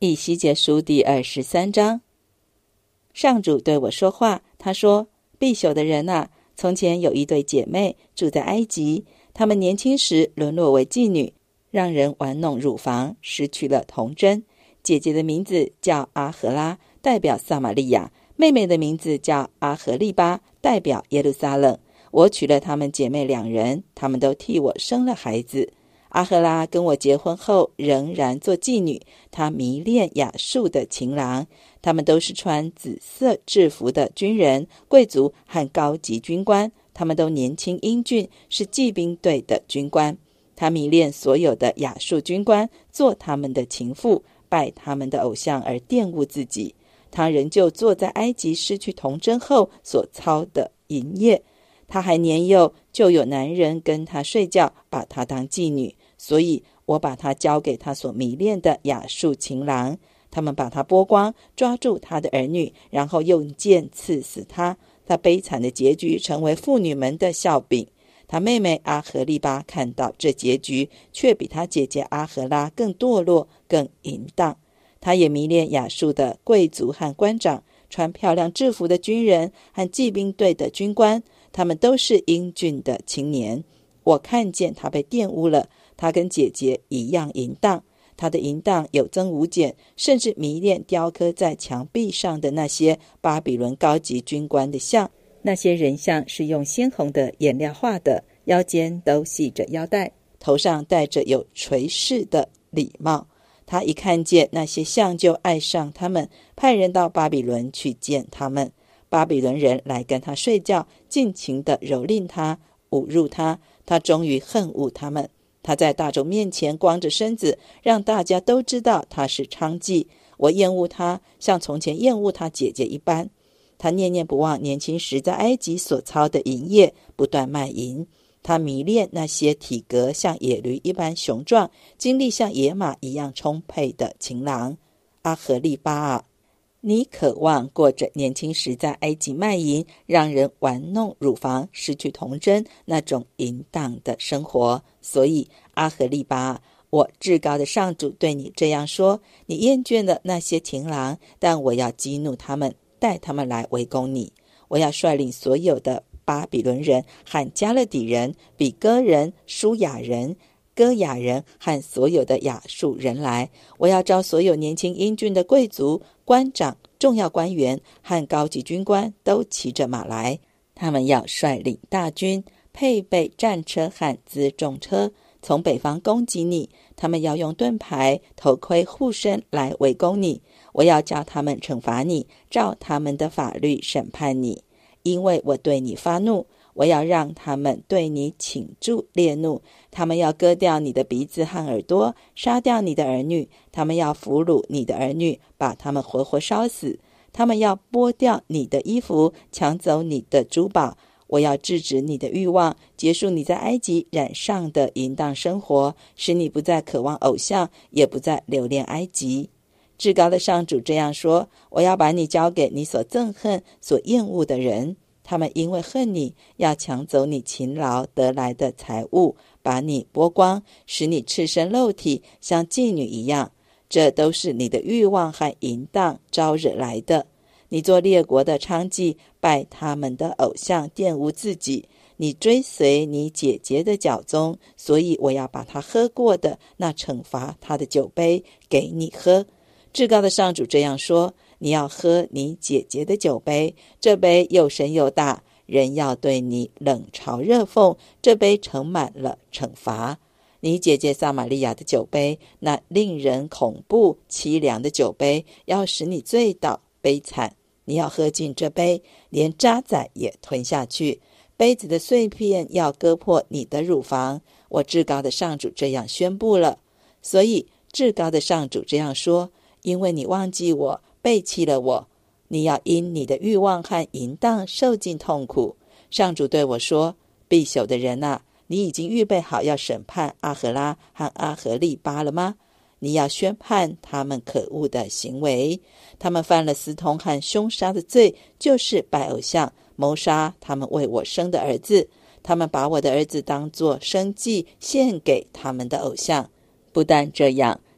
以西结书第23章。上主对我说话，他说：必朽的人啊，从前有一对姐妹住在埃及，她们年轻时沦落为妓女，让人玩弄乳房，失去了童真。姐姐的名字叫阿荷拉，代表撒玛利亚；妹妹的名字叫阿荷利巴，代表耶路撒冷。我娶了她们姐妹2人，她们都替我生了孩子。阿荷拉跟我结婚后仍然做妓女，她迷恋亚述的情郎，他们都是穿紫色制服的军人、贵族和高级军官，他们都年轻英俊，是骑兵队的军官。他迷恋所有的亚述军官，做他们的情妇，拜他们的偶像而玷污自己。他仍旧做在埃及失去童贞后所操的淫业。他还年幼，就有男人跟他睡觉，把他当妓女，所以我把他交给他所迷恋的亚述情郎。他们把他剥光，抓住他的儿女，然后用剑刺死他。他悲惨的结局成为妇女们的笑柄。他妹妹阿荷利巴看到这结局，却比他姐姐阿荷拉更堕落，更淫荡。他也迷恋亚述的贵族和官长，穿漂亮制服的军人和骑兵队的军官，他们都是英俊的青年。我看见他被玷污了，他跟姐姐一样淫荡。他的淫荡有增无减，甚至迷恋雕刻在墙壁上的那些巴比伦高级军官的像。那些人像是用鲜红的颜料画的，腰间都系着腰带，头上戴着有垂饰的礼帽。他一看见那些像就爱上他们，派人到巴比伦去见他们。巴比伦人来跟他睡觉，尽情地蹂躏他，侮辱他。他终于恨恶他们。他在大众面前光着身子，让大家都知道他是娼妓。我厌恶他，像从前厌恶他姐姐一般。他念念不忘年轻时在埃及所操的淫业，不断卖淫。他迷恋那些体格像野驴一般雄壮，精力像野马一样充沛的情郎。阿荷利巴啊，你渴望过着年轻时在埃及卖淫，让人玩弄乳房，失去童真那种淫荡的生活。所以阿荷利巴，我至高的上主对你这样说：你厌倦了那些情郎，但我要激怒他们，带他们来围攻你。我要率领所有的巴比伦人和加勒底人、比哥人、舒雅人、哥雅人和所有的亚述人来。我要招所有年轻英俊的贵族、官长、重要官员和高级军官都骑着马来，他们要率领大军，配备战车和辎重车，从北方攻击你。他们要用盾牌、头盔护身来围攻你。我要叫他们惩罚你，照他们的法律审判你。因为我对你发怒，我要让他们对你倾注烈怒。他们要割掉你的鼻子和耳朵，杀掉你的儿女。他们要俘虏你的儿女，把他们活活烧死。他们要剥掉你的衣服，抢走你的珠宝。我要制止你的欲望，结束你在埃及染上的淫荡生活，使你不再渴望偶像，也不再留恋埃及。至高的上主这样说：我要把你交给你所憎恨、所厌恶的人，他们因为恨你，要抢走你勤劳得来的财物，把你剥光，使你赤身露体，像妓女一样。这都是你的欲望和淫荡招惹来的。你做列国的娼妓，拜他们的偶像，玷污自己。你追随你姐姐的脚踪，所以我要把她喝过的那惩罚她的酒杯给你喝。至高的上主这样说：你要喝你姐姐的酒杯，这杯又深又大，人要对你冷嘲热讽，这杯盛满了惩罚。你姐姐撒玛利亚的酒杯，那令人恐怖凄凉的酒杯，要使你醉倒悲惨。你要喝尽这杯，连渣滓也吞下去。杯子的碎片要割破你的乳房。我至高的上主这样宣布了。所以至高的上主这样说：因为你忘记我，背弃了我，你要因你的欲望和淫荡受尽痛苦。上主对我说：必朽的人啊，你已经预备好要审判阿荷拉和阿荷利巴了吗？你要宣判他们可恶的行为。他们犯了私通和凶杀的罪，就是拜偶像，谋杀他们为我生的儿子。他们把我的儿子当作生祭献给他们的偶像。不但这样，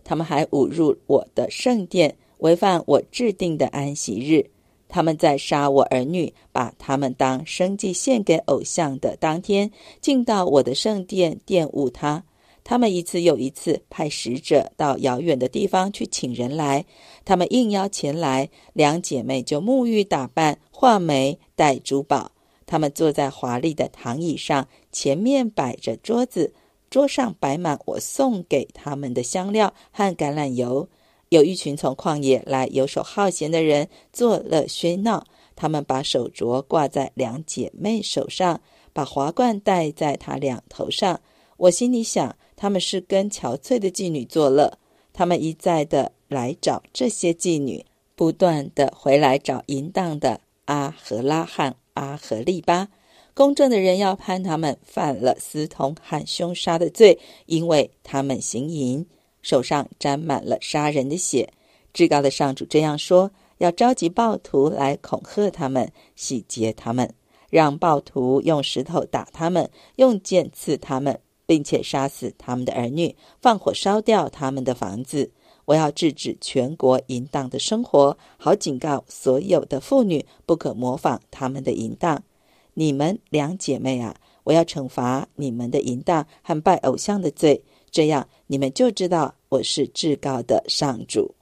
他们还侮辱我的圣殿，违反我制定的安息日。他们在杀我儿女，把他们当生祭献给偶像的当天，进到我的圣殿玷污他。他们一次又一次派使者到遥远的地方去请人来，他们应邀前来，两姐妹就沐浴打扮，画眉，戴珠宝。他们坐在华丽的躺椅上，前面摆着桌子，桌上摆满我送给他们的香料和橄榄油。有一群从旷野来游手好闲的人作乐喧闹，他们把手镯挂在两姐妹手上，把华冠戴在她俩头上。我心里想，他们是跟憔悴的妓女作乐。他们一再的来找这些妓女，不断的回来找淫荡的阿和拉和阿和利巴。公正的人要判他们犯了私通和凶杀的罪，因为他们行淫，手上沾满了杀人的血。至高的上主这样说，要召集暴徒来恐吓他们，洗劫他们，让暴徒用石头打他们，用剑刺他们，并且杀死他们的儿女，放火烧掉他们的房子。我要制止全国淫荡的生活，好警告所有的妇女不可模仿他们的淫荡。你们两姐妹啊，我要惩罚你们的淫荡和拜偶像的罪，这样你们就知道我是至高的上主。